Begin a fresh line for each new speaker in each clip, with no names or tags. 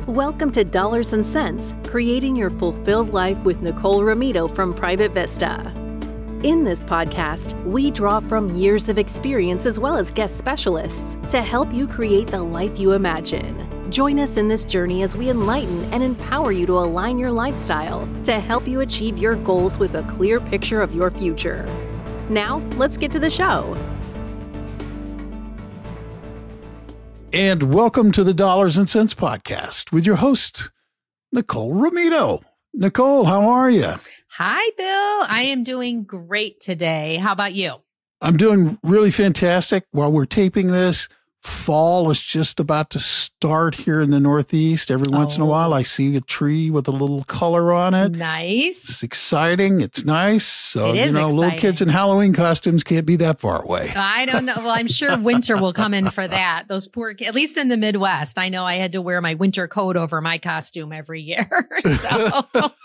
Welcome to Dollars and Cents, Creating Your Fulfilled Life with Nicole Ramito from Private Vista. In this podcast, we draw from years of experience as well as guest specialists to help you create the life you imagine. Join us in this journey as we enlighten and empower you to align your lifestyle to help you achieve your goals with a clear picture of your future. Now, let's get to the show.
And welcome to the Dollars and Cents Podcast with your host, Nicole Ramito. Nicole, how are you?
Hi, Bill. I am doing great today. How about you?
I'm doing really fantastic. While we're taping this, fall is just about to start here in the Northeast. Every once in a while, I see a tree with a little color on it.
Nice.
It's exciting. It's nice. So,
it is exciting.
Little kids in Halloween costumes can't be that far away.
I don't know. Well, I'm sure winter will come in for that. Those poor, at least in the Midwest, I know I had to wear my winter coat over my costume every year. So.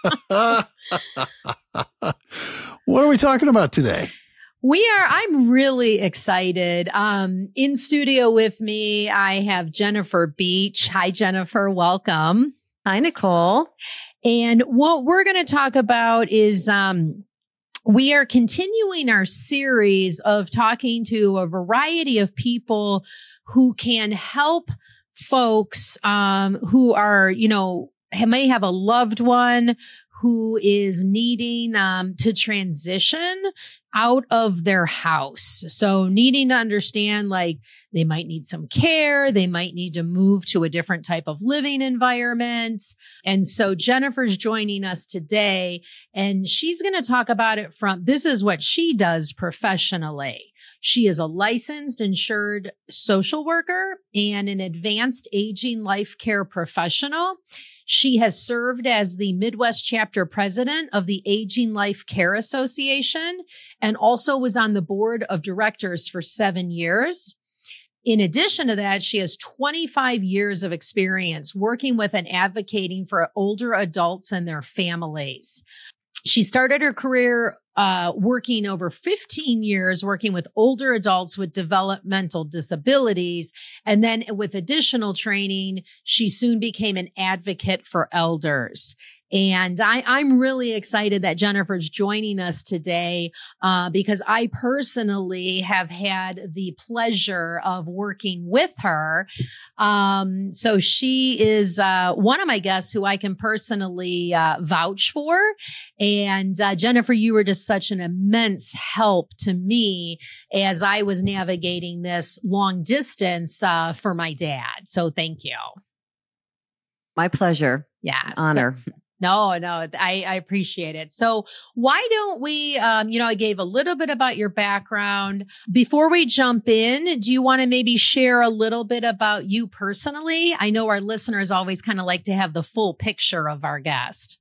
What are we talking about today?
I'm really excited. In studio with me, I have Jennifer Beach. Hi, Jennifer. Welcome.
Hi, Nicole.
And what we're going to talk about is, we are continuing our series of talking to a variety of people who can help folks, who are, may have a loved one who is needing to transition out of their house. So needing to understand, like, they might need some care. They might need to move to a different type of living environment. And so Jennifer's joining us today, and she's going to talk about it this is what she does professionally. She is a licensed insured social worker and an advanced aging life care professional. She has served as the Midwest chapter president of the Aging Life Care Association and also was on the board of directors for 7 years. In addition to that, she has 25 years of experience working with and advocating for older adults and their families. She started her career working over 15 years, working with older adults with developmental disabilities. And then with additional training, she soon became an advocate for elders. And I'm really excited that Jennifer's joining us today because I personally have had the pleasure of working with her. So she is one of my guests who I can personally vouch for. And Jennifer, you were just such an immense help to me as I was navigating this long distance for my dad. So thank you.
My pleasure.
Yes.
Honor.
No, I appreciate it. So why don't we, I gave a little bit about your background. Before we jump in, do you want to maybe share a little bit about you personally? I know our listeners always kind of like to have the full picture of our guest.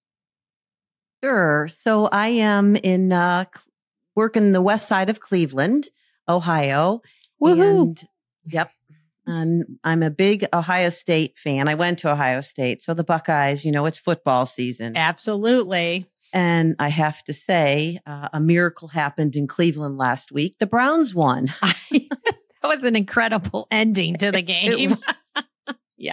Sure. So I am work in the west side of Cleveland, Ohio.
Woohoo.
And, yep. And I'm a big Ohio State fan. I went to Ohio State. So the Buckeyes, it's football season.
Absolutely.
And I have to say, a miracle happened in Cleveland last week. The Browns won.
That was an incredible ending to the game. Yeah.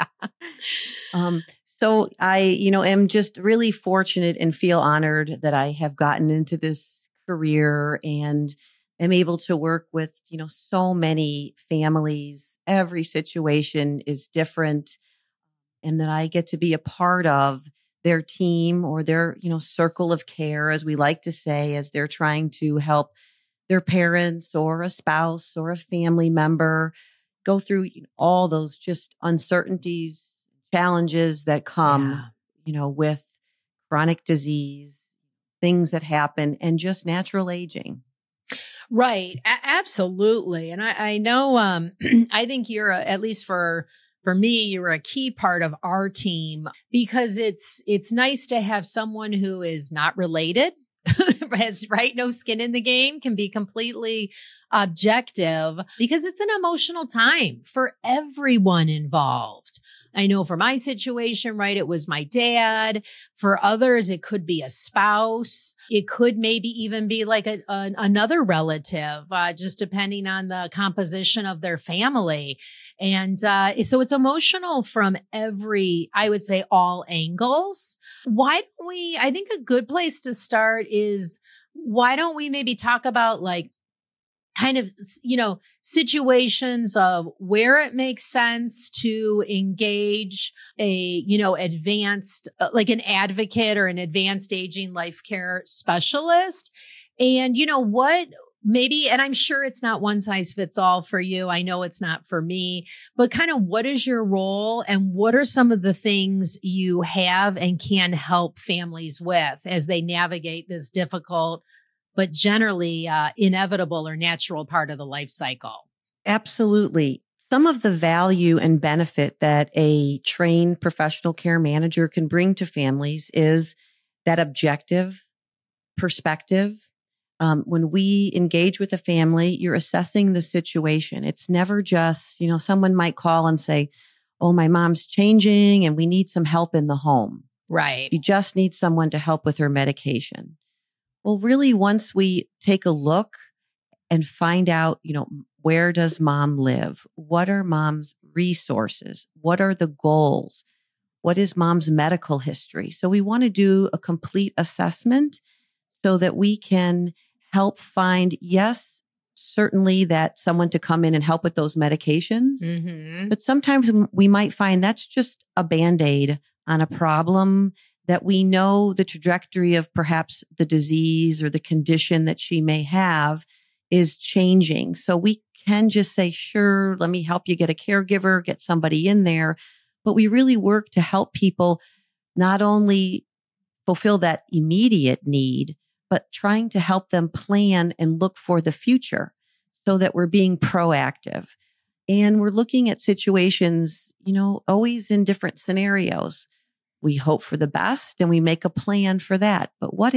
So I, am just really fortunate and feel honored that I have gotten into this career and am able to work with, so many families. Every situation is different, and that I get to be a part of their team or their, circle of care, as we like to say, as they're trying to help their parents or a spouse or a family member go through all those just uncertainties, challenges that come, with chronic disease, things that happen, and just natural aging.
Right. Absolutely. And I know, I think you're, at least for me, you're a key part of our team because it's nice to have someone who is not related, has no skin in the game, can be completely objective because it's an emotional time for everyone involved. I know for my situation, right, it was my dad. For others, it could be a spouse. It could maybe even be like another relative, just depending on the composition of their family. And so it's emotional from I would say all angles. Why don't I think a good place to start is, why don't we maybe talk about like kind of, situations of where it makes sense to engage advanced, like an advocate or an advanced aging life care specialist. And, what maybe, and I'm sure it's not one size fits all for you. I know it's not for me, but kind of what is your role and what are some of the things you have and can help families with as they navigate this difficult but generally inevitable or natural part of the life cycle?
Absolutely. Some of the value and benefit that a trained professional care manager can bring to families is that objective perspective. When we engage with a family, you're assessing the situation. It's never just, someone might call and say, oh, my mom's changing and we need some help in the home.
Right.
You just need someone to help with her medication. Well, really, once we take a look and find out, where does mom live? What are mom's resources? What are the goals? What is mom's medical history? So we want to do a complete assessment so that we can help find, yes, certainly that someone to come in and help with those medications.
Mm-hmm.
But sometimes we might find that's just a Band-Aid on a problem that we know the trajectory of perhaps the disease or the condition that she may have is changing. So we can just say, sure, let me help you get a caregiver, get somebody in there. But we really work to help people not only fulfill that immediate need, but trying to help them plan and look for the future so that we're being proactive. And we're looking at situations, always in different scenarios. We hope for the best and we make a plan for that. But what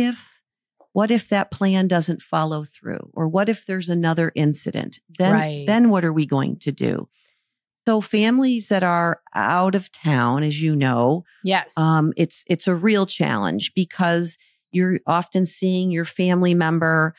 if that plan doesn't follow through? Or what if there's another incident? Then what are we going to do? So families that are out of town, as you know,
yes,
it's a real challenge because you're often seeing your family member,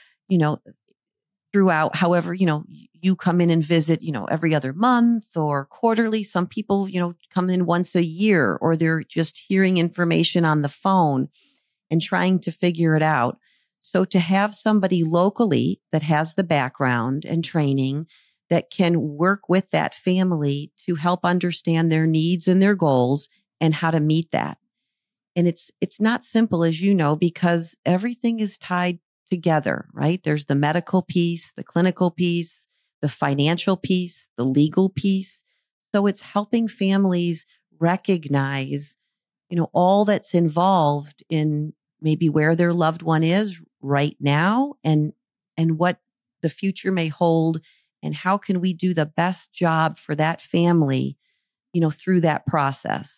throughout. However, you come in and visit, every other month or quarterly. Some people, come in once a year, or they're just hearing information on the phone and trying to figure it out. So to have somebody locally that has the background and training that can work with that family to help understand their needs and their goals and how to meet that. And it's not simple, as you know, because everything is tied together, right? There's the medical piece, the clinical piece, the financial piece, the legal piece. So it's helping families recognize, all that's involved in maybe where their loved one is right now and what the future may hold and how can we do the best job for that family, through that process.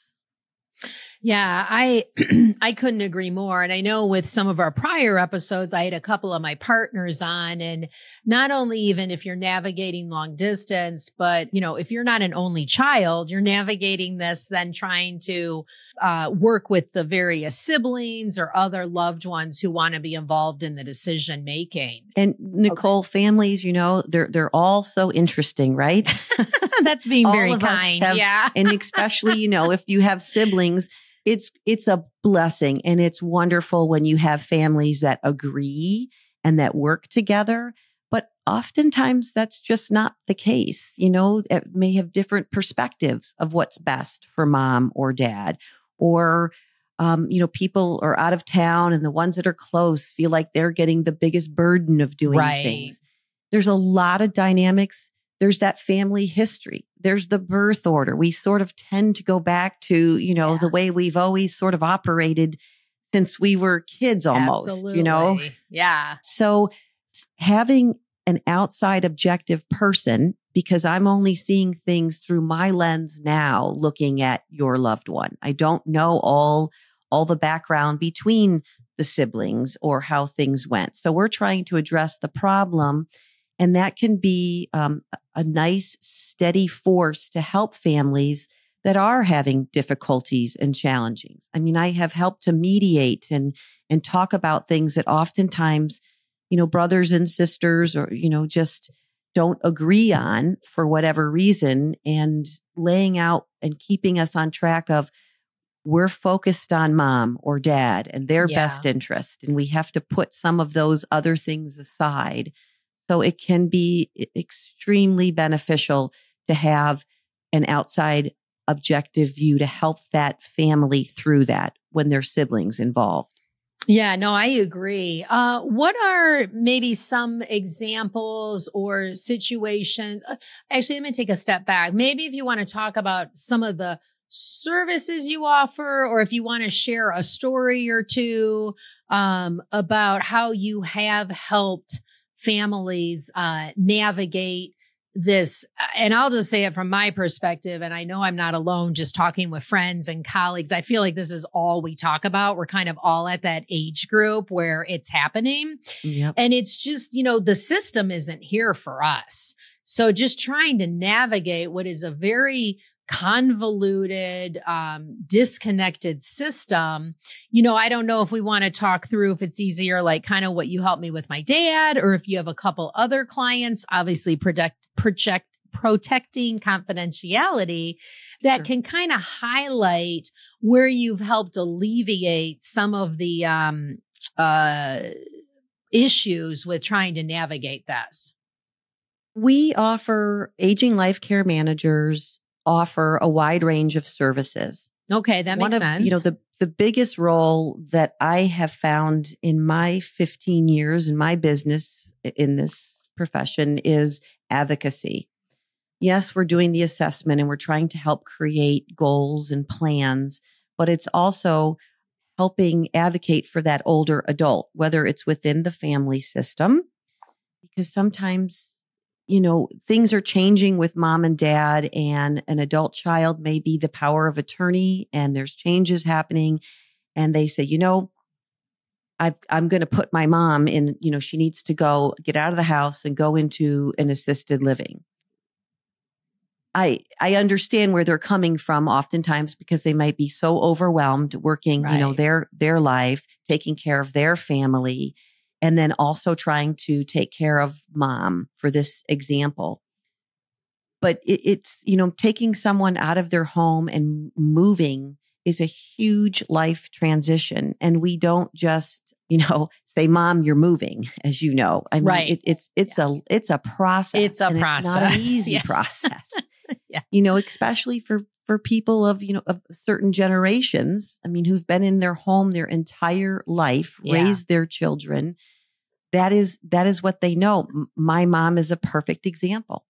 Yeah, I couldn't agree more. And I know with some of our prior episodes, I had a couple of my partners on, and not only even if you're navigating long distance, but if you're not an only child, you're navigating this, then trying to work with the various siblings or other loved ones who want to be involved in the decision making.
And Nicole, families, they're all so interesting, right?
That's being very kind. Yeah.
And especially, if you have siblings, it's a blessing and it's wonderful when you have families that agree and that work together. But oftentimes that's just not the case. It may have different perspectives of what's best for mom or dad, or, people are out of town and the ones that are close feel like they're getting the biggest burden of doing things. There's a lot of dynamics. There's that family history. There's the birth order. We sort of tend to go back to, the way we've always sort of operated since we were kids almost,
Absolutely. Yeah.
So having an outside objective person, because I'm only seeing things through my lens now, looking at your loved one. I don't know all the background between the siblings or how things went. So we're trying to address the problem. And that can be a nice, steady force to help families that are having difficulties and challengings. I mean, I have helped to mediate and talk about things that oftentimes, brothers and sisters or, just don't agree on for whatever reason, and laying out and keeping us on track of we're focused on mom or dad and their best interest. And we have to put some of those other things aside. So it can be extremely beneficial to have an outside objective view to help that family through that when there's siblings involved.
Yeah, no, I agree. What are maybe some examples or situations? Actually, let me take a step back. Maybe if you want to talk about some of the services you offer, or if you want to share a story or two about how you have helped families navigate this. And I'll just say it from my perspective, and I know I'm not alone just talking with friends and colleagues. I feel like this is all we talk about. We're kind of all at that age group where it's happening.
Yep.
And it's just, the system isn't here for us. So just trying to navigate what is a very convoluted, disconnected system. I don't know if we want to talk through if it's easier, like kind of what you helped me with my dad, or if you have a couple other clients, obviously protecting confidentiality that can kind of highlight where you've helped alleviate some of the issues with trying to navigate this.
We offer Aging Life Care Managers offer a wide range of services.
Okay, that makes sense.
The biggest role that I have found in my 15 years in my business in this profession is advocacy. Yes, we're doing the assessment and we're trying to help create goals and plans, but it's also helping advocate for that older adult, whether it's within the family system, because sometimes things are changing with mom and dad, and an adult child may be the power of attorney, and there's changes happening. And they say, I'm going to put my mom in, she needs to go get out of the house and go into an assisted living. I understand where they're coming from oftentimes, because they might be so overwhelmed working, their life, taking care of their family, and then also trying to take care of mom, for this example. But it's, taking someone out of their home and moving is a huge life transition. And we don't just, say, Mom, you're moving, as you know. I mean, it's a process.
It's a process.
It's not an easy process. Especially for people of certain generations, who've been in their home their entire life, raised their children. That is what they know. My mom is a perfect example.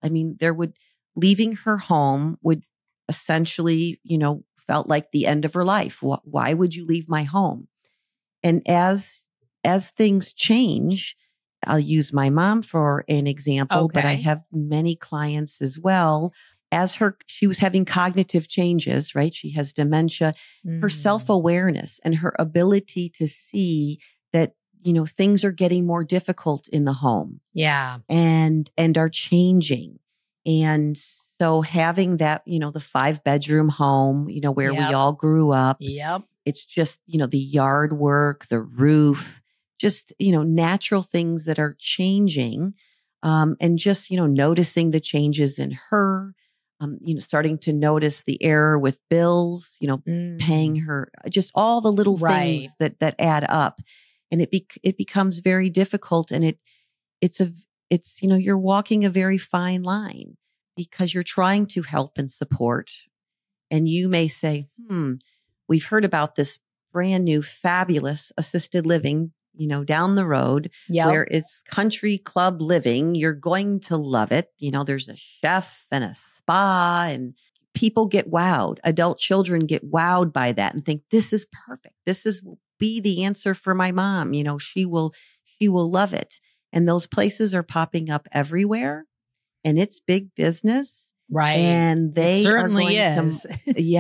Leaving her home would essentially, felt like the end of her life. Why would you leave my home? And as things change, I'll use my mom for an example, but I have many clients as well. As she was having cognitive changes, right? She has dementia, her self-awareness and her ability to see that, things are getting more difficult in the home.
Yeah.
And are changing. And so having that, the 5-bedroom home, where we all grew up.
Yep.
It's just, the yard work, the roof, just, natural things that are changing. And just, noticing the changes in her. Starting to notice the error with bills, paying her, just all the little things that add up, and it becomes very difficult. And it's you're walking a very fine line, because you're trying to help and support, and you may say, we've heard about this brand new fabulous assisted living, down the road, where it's country club living. You're going to love it. There's a chef and a spa, and people get wowed. Adult children get wowed by that and think, this is perfect. This will be the answer for my mom. She will love it. And those places are popping up everywhere, and it's big business.
Right.
And they
it certainly
are going
is.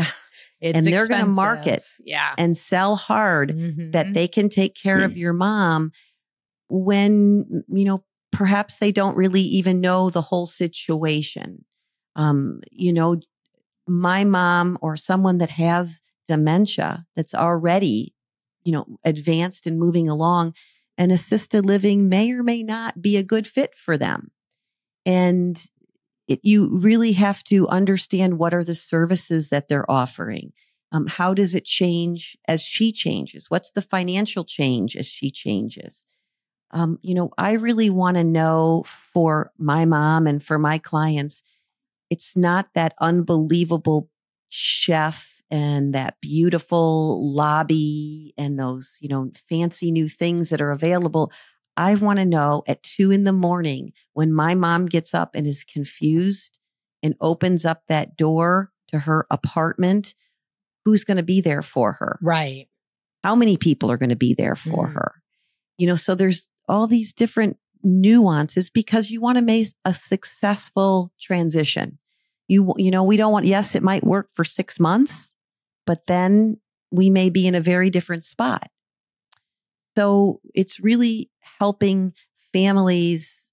And they're going to market and sell hard that they can take care of your mom when, perhaps they don't really even know the whole situation. my mom or someone that has dementia that's already, advanced and moving along, and assisted living may or may not be a good fit for them. And you really have to understand what are the services that they're offering. How does it change as she changes? What's the financial change as she changes? I really want to know for my mom and for my clients, it's not that unbelievable chef and that beautiful lobby and those, fancy new things that are available. I want to know at 2 a.m. when my mom gets up and is confused and opens up that door to her apartment, who's going to be there for her?
Right.
How many people are going to be there for her? So there's all these different nuances because you want to make a successful transition. We don't want, yes, it might work for 6 months, but then we may be in a very different spot. So it's really helping families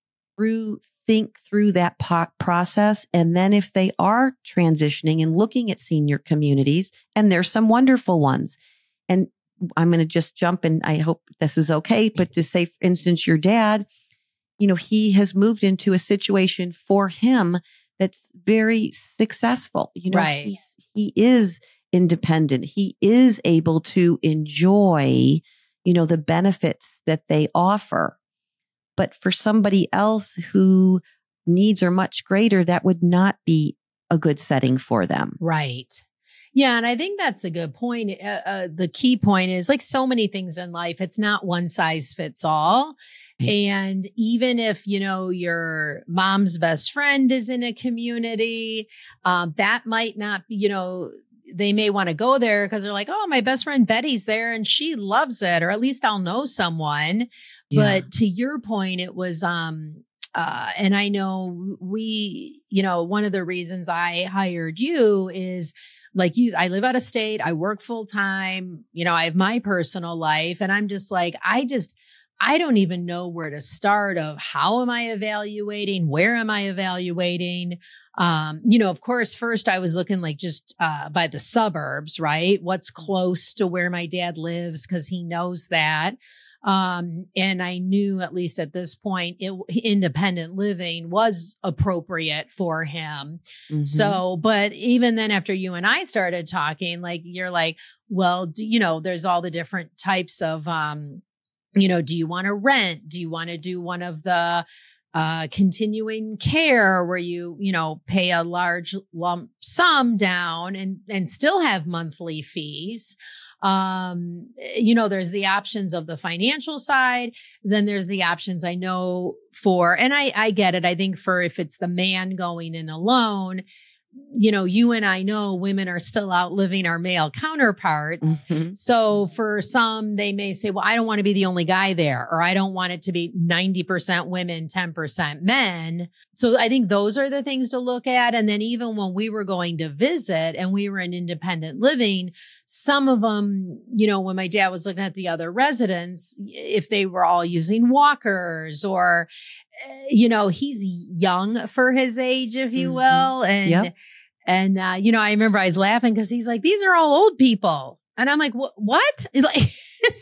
think through that process. And then if they are transitioning and looking at senior communities, and there's some wonderful ones, and I'm going to just jump in. I hope this is okay. But to say, for instance, your dad, he has moved into a situation for him that's very successful.
Right.
He is independent. He is able to enjoy, the benefits that they offer. But for somebody else who needs are much greater, that would not be a good setting for them.
Right. Yeah. And I think that's the good point. The key point is, like so many things in life, it's not one size fits all. And even if, your mom's best friend is in a community, that might not be, they may want to go there because they're like, oh, my best friend Betty's there and she loves it, or at least I'll know someone. Yeah. But to your point, it was, and I know one of the reasons I hired you is like I live out of state, I work full time, I have my personal life, and I'm just like, I don't even know where to start of how am I evaluating? Where am I evaluating? Of course, first I was looking like just by the suburbs, right? What's close to where my dad lives, because he knows that. And I knew, at least at this point, independent living was appropriate for him. Mm-hmm. So, but even then, after you and I started talking, like, you're like, well, there's all the different types of, do you want to rent? Do you want to do one of the continuing care where you pay a large lump sum down and still have monthly fees? There's the options of the financial side. Then there's the options I know for, and I get it. I think for if it's the man going in alone, you and I know women are still outliving our male counterparts. Mm-hmm. So for some, they may say, well, I don't want to be the only guy there, or I don't want it to be 90% women, 10% men. So I think those are the things to look at. And then even when we were going to visit and we were in independent living, some of them, when my dad was looking at the other residents, if they were all using walkers or, he's young for his age, if you will. And, yep. And I remember I was laughing because he's like, these are all old people. And I'm like, what? Like,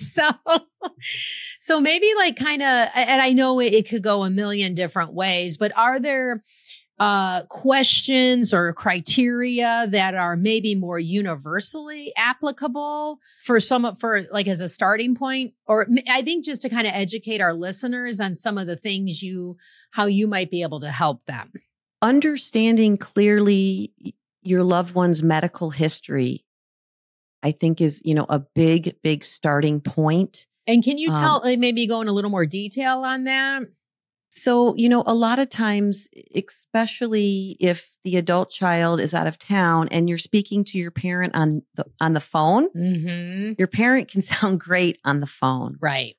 so maybe like kind of, and I know it could go a million different ways, but are there questions or criteria that are maybe more universally applicable for like as a starting point? Or I think just to kind of educate our listeners on some of the things how you might be able to help them.
Understanding clearly your loved one's medical history, I think is, a big, big starting point.
And can you maybe go in a little more detail on that?
So, a lot of times, especially if the adult child is out of town and you're speaking to your parent on the phone, mm-hmm. Your parent can sound great on the phone.
Right.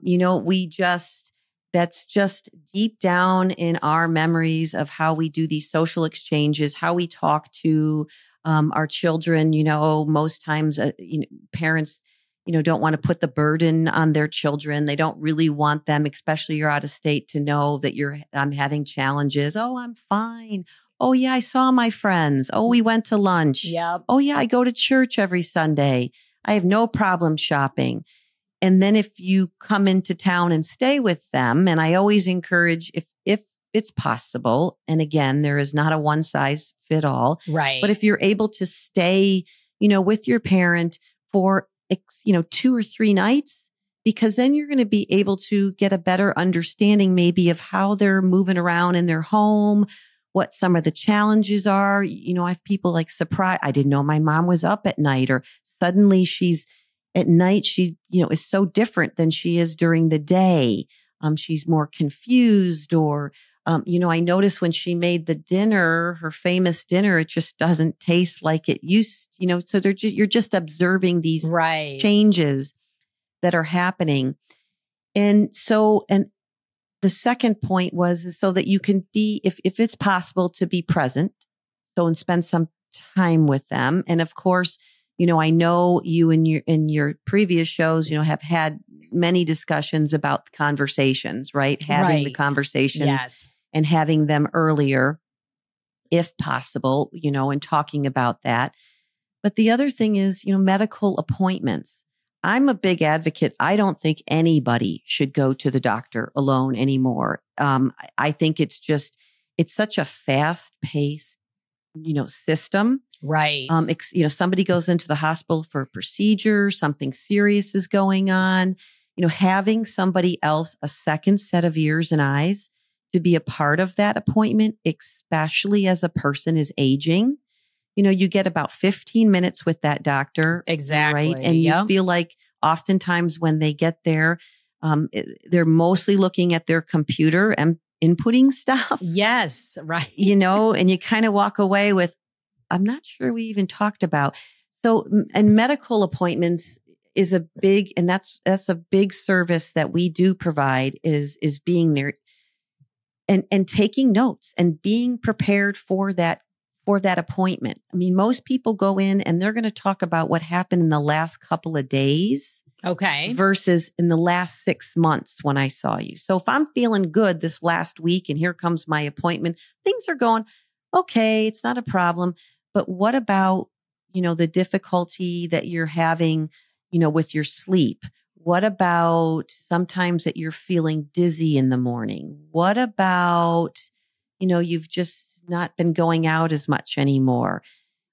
That's just deep down in our memories of how we do these social exchanges, how we talk to our children. Most times, parents, don't want to put the burden on their children. They don't really want them, especially you're out of state, to know that I'm having challenges. Oh, I'm fine. Oh yeah, I saw my friends. Oh, we went to lunch.
Yep.
Oh yeah, I go to church every Sunday. I have no problem shopping. And then if you come into town and stay with them, and I always encourage if it's possible, and again, there is not a one size fit all,
Right.
but if you're able to stay, with your parent for, 2 or 3 nights, because then you're going to be able to get a better understanding maybe of how they're moving around in their home, what some of the challenges are. I have people like surprised. I didn't know my mom was up at night, or suddenly she's at night. She, is so different than she is during the day. She's more confused, or, I noticed when she made the dinner, her famous dinner, it just doesn't taste like it used, so you're just observing these
Right.
changes that are happening. And the second point was so that you can be, if it's possible, to be present. So, and spend some time with them. And of course, I know you in your previous shows, have had many discussions about conversations, right? Having the
Right.
conversations
Yes.
and having them earlier, if possible, and talking about that. But the other thing is, medical appointments. I'm a big advocate. I don't think anybody should go to the doctor alone anymore. I think it's such a fast paced, system.
Right.
Somebody goes into the hospital for a procedure, something serious is going on, having somebody else, a second set of ears and eyes to be a part of that appointment, especially as a person is aging. You get about 15 minutes with that doctor.
Exactly.
Right. And you feel like oftentimes when they get there, they're mostly looking at their computer and inputting stuff.
Yes. Right.
And you kind of walk away with, I'm not sure we even talked about. So, and medical appointments is a big, and that's a big service that we do provide is being there and taking notes and being prepared for that appointment. I mean, most people go in and they're going to talk about what happened in the last couple of days.
Okay.
Versus in the last 6 months when I saw you. So if I'm feeling good this last week and here comes my appointment, things are going, okay, it's not a problem. But what about, the difficulty that you're having, with your sleep? What about sometimes that you're feeling dizzy in the morning? What about, you've just not been going out as much anymore?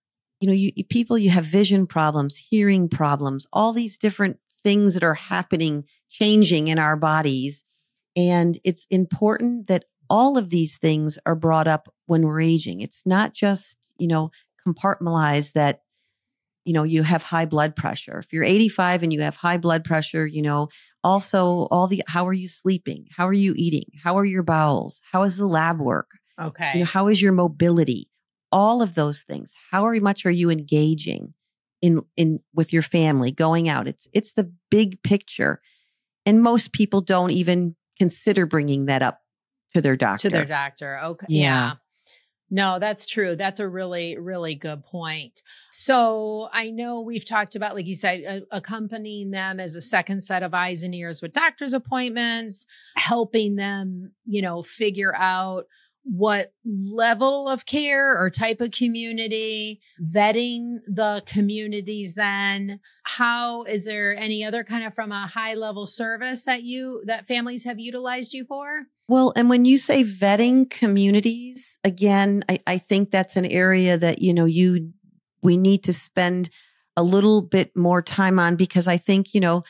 You have vision problems, hearing problems, all these different things that are happening, changing in our bodies. And it's important that all of these things are brought up when we're aging. It's not just, compartmentalized that, you have high blood pressure. If you're 85 and you have high blood pressure, also how are you sleeping? How are you eating? How are your bowels? How is the lab work?
Okay.
How is your mobility? All of those things. How much are you engaging in with your family, going out? It's the big picture. And most people don't even consider bringing that up to their doctor.
Okay. Yeah. No, that's true. That's a really, really good point. So I know we've talked about, like you said, accompanying them as a second set of eyes and ears with doctor's appointments, helping them, figure out what level of care or type of community, vetting the communities. Then how is there any other kind of from a high level service that families have utilized you for?
Well, and when you say vetting communities, again, I think that's an area that, we need to spend a little bit more time on, because I think,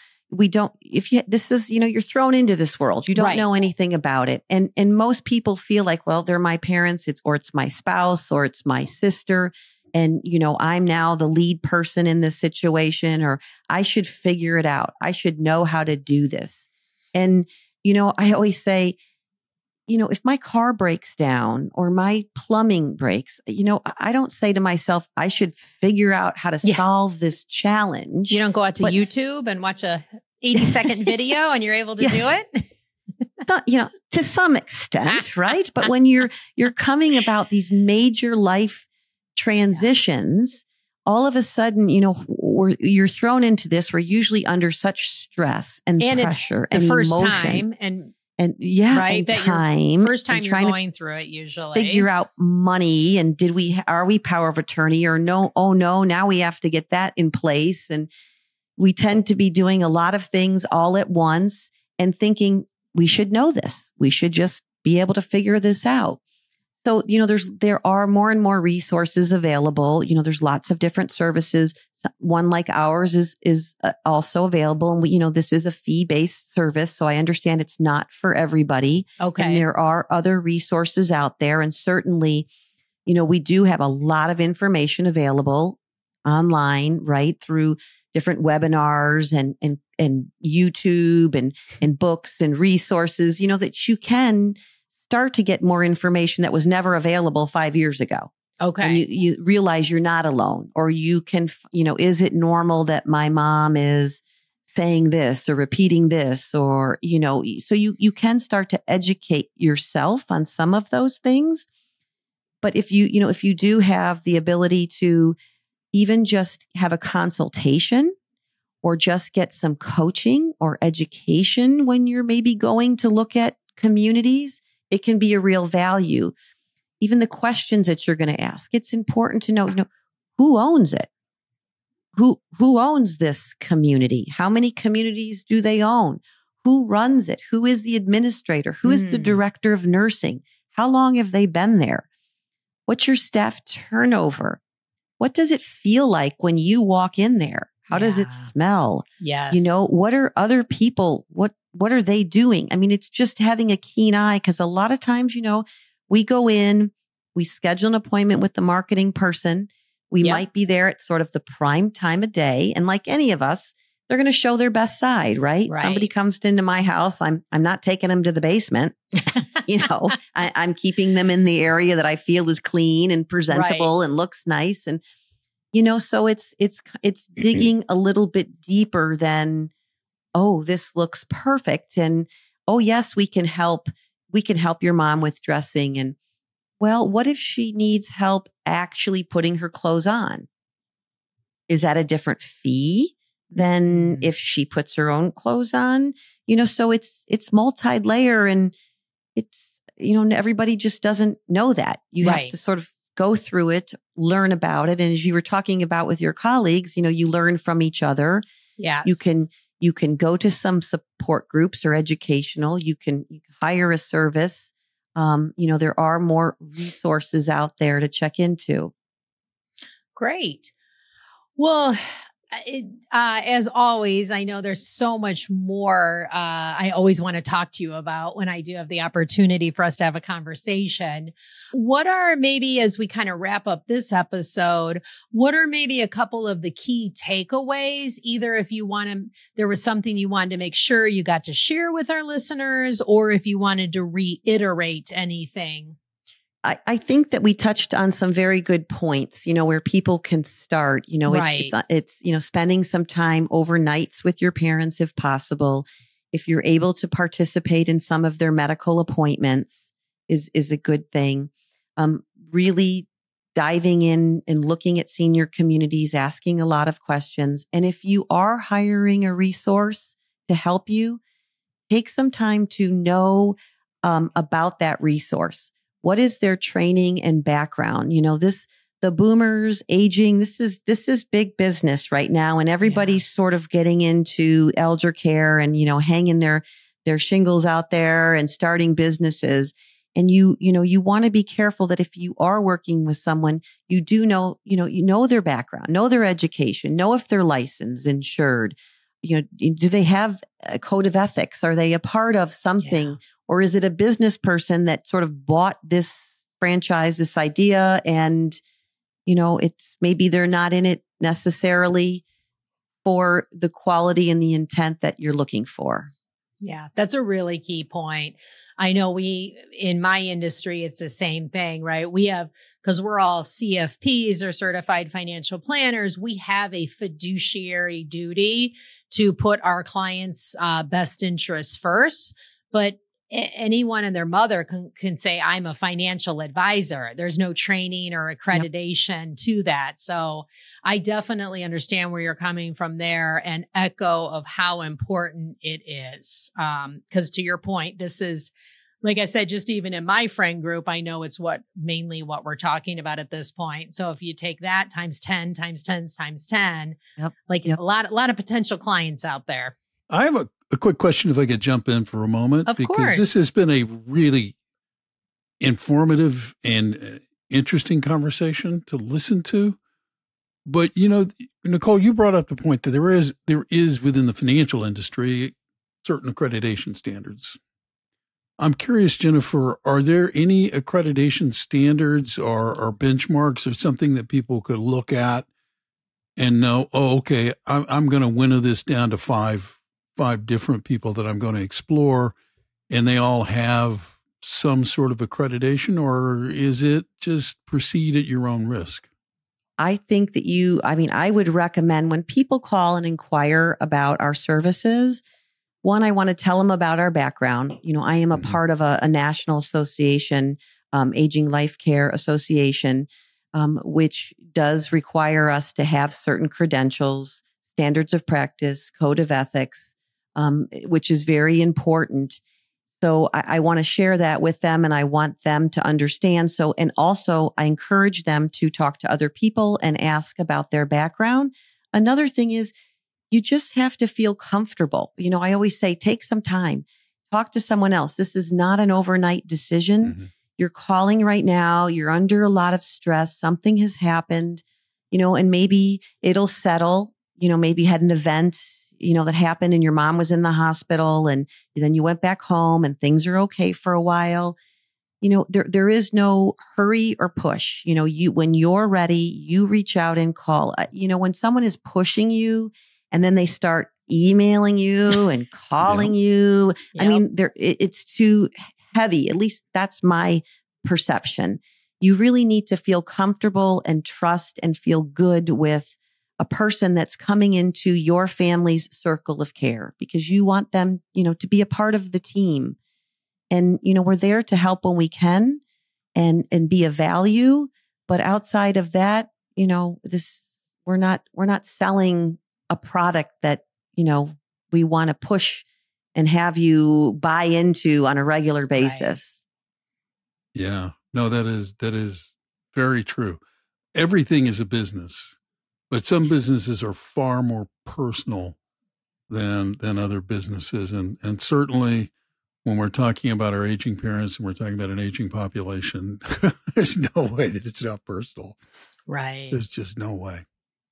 you're thrown into this world. You don't know anything about it. And most people feel like, well, they're my parents, it's my spouse, or it's my sister. And, I'm now the lead person in this situation, or I should figure it out. I should know how to do this. And, I always say, if my car breaks down or my plumbing breaks, I don't say to myself, I should figure out how to solve this challenge.
You don't go out to YouTube and watch a 80-second video and you're able to do it?
Not, to some extent, right? But when you're coming about these major life transitions, all of a sudden, you're thrown into this. We're usually under such stress and pressure
it's the
and
first
emotion.
time.
and and
That
time.
first time you're going through it, usually
figure out money and are we power of attorney or no? Oh no, now we have to get that in place. And we tend to be doing a lot of things all at once and thinking we should know this. We should just be able to figure this out. So, there are more and more resources available. There's lots of different services. One like ours is also available. And this is a fee-based service. So I understand it's not for everybody.
Okay.
And there are other resources out there. And certainly, we do have a lot of information available online, right? Through different webinars and YouTube and books and resources, that you can start to get more information that was never available 5 years ago.
Okay.
And you realize you're not alone, or you can, is it normal that my mom is saying this or repeating this, or, so you can start to educate yourself on some of those things. But if you do have the ability to even just have a consultation or just get some coaching or education when you're maybe going to look at communities, it can be a real value. Even the questions that you're going to ask, it's important to know, who owns it? Who owns this community? How many communities do they own? Who runs it? Who is the administrator? Who is the director of nursing? How long have they been there? What's your staff turnover? What does it feel like when you walk in there? How does it smell?
Yes.
What are other people? What are they doing? I mean, it's just having a keen eye, because a lot of times, we go in, we schedule an appointment with the marketing person. We might be there at sort of the prime time of day. And like any of us, they're going to show their best side, right? Somebody comes into my house. I'm not taking them to the basement. I'm keeping them in the area that I feel is clean and presentable and looks nice. And, so it's digging a little bit deeper than, oh, this looks perfect. And, oh, yes, we can help your mom with dressing. And, well, what if she needs help actually putting her clothes on? Is that a different fee than if she puts her own clothes on? So it's multi-layer, and it's, everybody just doesn't know that. You have to sort of go through it, learn about it. And as you were talking about with your colleagues, you learn from each other.
Yes.
You can go to some support groups or educational. You can hire a service. There are more resources out there to check into.
Great. Well, as always, I know there's so much more I always want to talk to you about when I do have the opportunity for us to have a conversation. What are maybe, as we kind of wrap up this episode, what are maybe a couple of the key takeaways? Either if there was something you wanted to make sure you got to share with our listeners, or if you wanted to reiterate anything.
I think that we touched on some very good points, where people can start, it's spending some time overnights with your parents if possible. If you're able to participate in some of their medical appointments is a good thing. Really diving in and looking at senior communities, asking a lot of questions. And if you are hiring a resource to help you, take some time to know about that resource. What is their training and background? The boomers aging, this is big business right now. And everybody's sort of getting into elder care and, hanging their shingles out there and starting businesses. And you want to be careful that if you are working with someone, you do know, you know their background, know their education, know if they're licensed, insured. Do they have a code of ethics? Are they a part of something? Yeah. Or is it a business person that sort of bought this franchise, this idea, and, it's maybe they're not in it necessarily for the quality and the intent that you're looking for.
Yeah, that's a really key point. I know in my industry, it's the same thing, right? We have, because we're all CFPs or certified financial planners, we have a fiduciary duty to put our clients' best interests first. But anyone and their mother can say, I'm a financial advisor. There's no training or accreditation to that. So I definitely understand where you're coming from there and echo of how important it is. Because to your point, this is, like I said, just even in my friend group, I know it's mainly what we're talking about at this point. So if you take that times 10, times 10, times 10, a lot of potential clients out there.
I have a quick question if I could jump in for a moment.
Of
because
course.
This has been a really informative and interesting conversation to listen to. But, Nicole, you brought up the point that there is within the financial industry certain accreditation standards. I'm curious, Jennifer, are there any accreditation standards or benchmarks or something that people could look at and know, okay, I'm going to winnow this down to five different people that I'm going to explore, and they all have some sort of accreditation, or is it just proceed at your own risk?
I think that I would recommend when people call and inquire about our services, one, I want to tell them about our background. I am a part of a national association, Aging Life Care Association, which does require us to have certain credentials, standards of practice, code of ethics, which is very important. So I want to share that with them, and I want them to understand. And also I encourage them to talk to other people and ask about their background. Another thing is you just have to feel comfortable. I always say, take some time, talk to someone else. This is not an overnight decision. Mm-hmm. You're calling right now. You're under a lot of stress. Something has happened, and maybe it'll settle. Maybe you had an event that happened and your mom was in the hospital and then you went back home and things are okay for a while. There is no hurry or push. When you're ready, you reach out and call. When someone is pushing you and then they start emailing you and calling you, it's too heavy. At least that's my perception. You really need to feel comfortable and trust and feel good with a person that's coming into your family's circle of care, because you want them, to be a part of the team. And, we're there to help when we can and be of value. But outside of that, we're not selling a product that, we want to push and have you buy into on a regular basis.
Right. Yeah, no, that is very true. Everything is a business. But some businesses are far more personal than other businesses. And certainly when we're talking about our aging parents and we're talking about an aging population, there's no way that it's not personal.
Right.
There's just no way.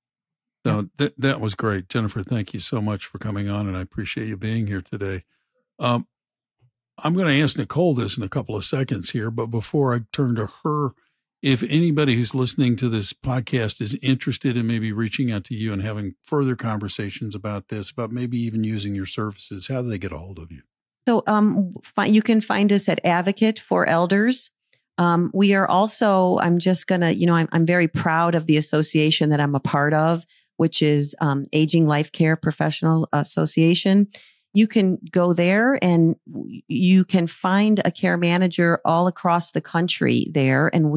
So that was great. Jennifer, thank you so much for coming on, and I appreciate you being here today. I'm going to ask Nicole this in a couple of seconds here, but before I turn to her, if anybody who's listening to this podcast is interested in maybe reaching out to you and having further conversations about this, about maybe even using your services, how do they get a hold of you?
So you can find us at Advocate for Elders. We are also, I'm just going to, I'm very proud of the association that I'm a part of, which is Aging Life Care Professional Association. You can go there and you can find a care manager all across the country there. And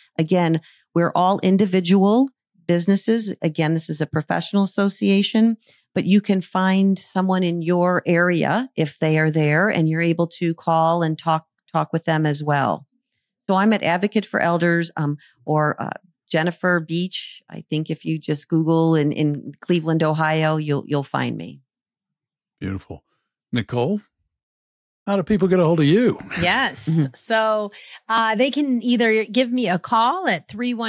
we're all individual businesses. Again, this is a professional association, but you can find someone in your area if they are there, and you're able to call and talk with them as well. So I'm at Advocate for Elders, or Jennifer Beach. I think if you just Google in Cleveland, Ohio, you'll find me.
Beautiful. Nicole, how do people get a hold of you?
Yes. Mm-hmm. So they can either give me a call at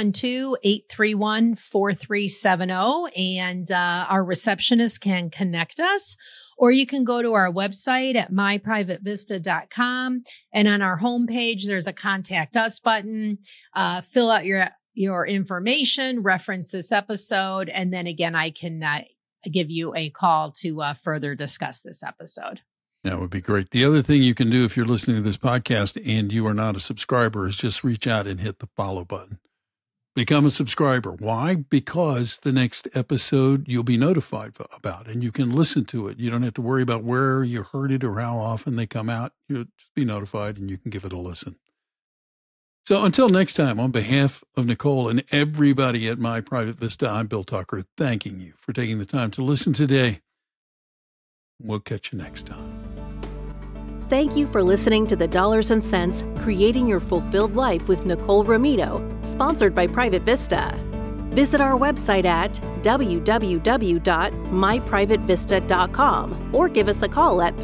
312-831-4370, and our receptionist can connect us. Or you can go to our website at myprivatevista.com. And on our homepage, there's a Contact Us button. Fill out your information, reference this episode, and then again, I can give you a call to further discuss this episode.
That would be great. The other thing you can do if you're listening to this podcast and you are not a subscriber is just reach out and hit the follow button. Become a subscriber. Why? Because the next episode you'll be notified about and you can listen to it. You don't have to worry about where you heard it or how often they come out. You'll just be notified and you can give it a listen. So until next time, on behalf of Nicole and everybody at My Private Vista, I'm Bill Tucker, thanking you for taking the time to listen today. We'll catch you next time.
Thank you for listening to the Dollars and Cents Creating Your Fulfilled Life with Nicole Romito, sponsored by Private Vista. Visit our website at www.myprivatevista.com or give us a call at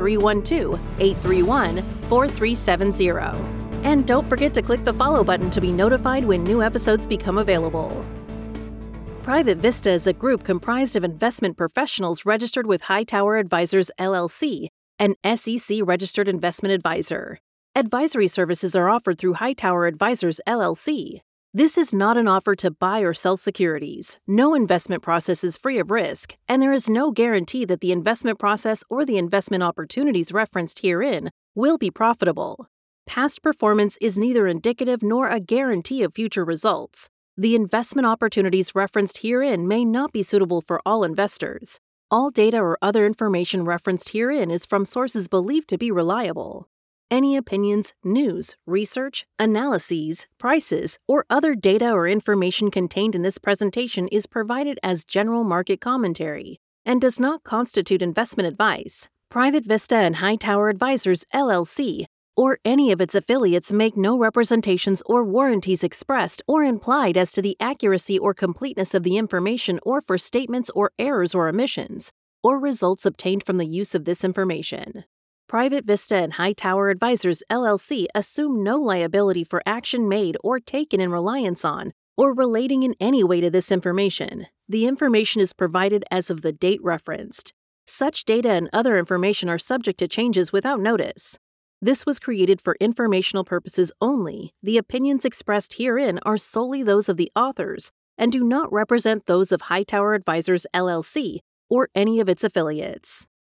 312-831-4370. And don't forget to click the follow button to be notified when new episodes become available. Private Vista is a group comprised of investment professionals registered with Hightower Advisors, LLC, an SEC-registered investment advisor. Advisory services are offered through Hightower Advisors, LLC. This is not an offer to buy or sell securities. No investment process is free of risk, and there is no guarantee that the investment process or the investment opportunities referenced herein will be profitable. Past performance is neither indicative nor a guarantee of future results. The investment opportunities referenced herein may not be suitable for all investors. All data or other information referenced herein is from sources believed to be reliable. Any opinions, news, research, analyses, prices, or other data or information contained in this presentation is provided as general market commentary and does not constitute investment advice. Private Vista and Hightower Advisors, LLC, or any of its affiliates make no representations or warranties expressed or implied as to the accuracy or completeness of the information or for statements or errors or omissions, or results obtained from the use of this information. Private Vista and Hightower Advisors, LLC assume no liability for action made or taken in reliance on or relating in any way to this information. The information is provided as of the date referenced. Such data and other information are subject to changes without notice. This was created for informational purposes only. The opinions expressed herein are solely those of the authors and do not represent those of Hightower Advisors, LLC, or any of its affiliates.